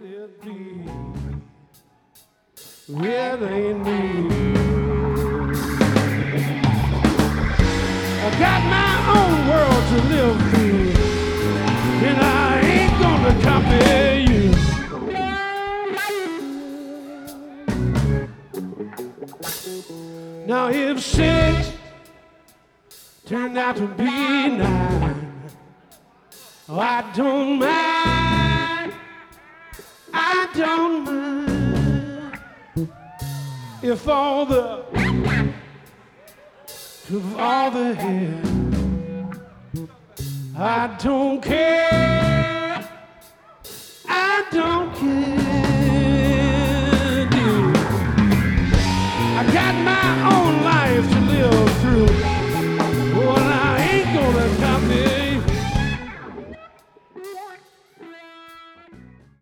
it be? It ain't me. I got my own world to live through, and I ain't gonna copy you. Now if 6 turned out to be 9, oh, I don't mind. I don't mind if all the hair. I don't care. I don't care.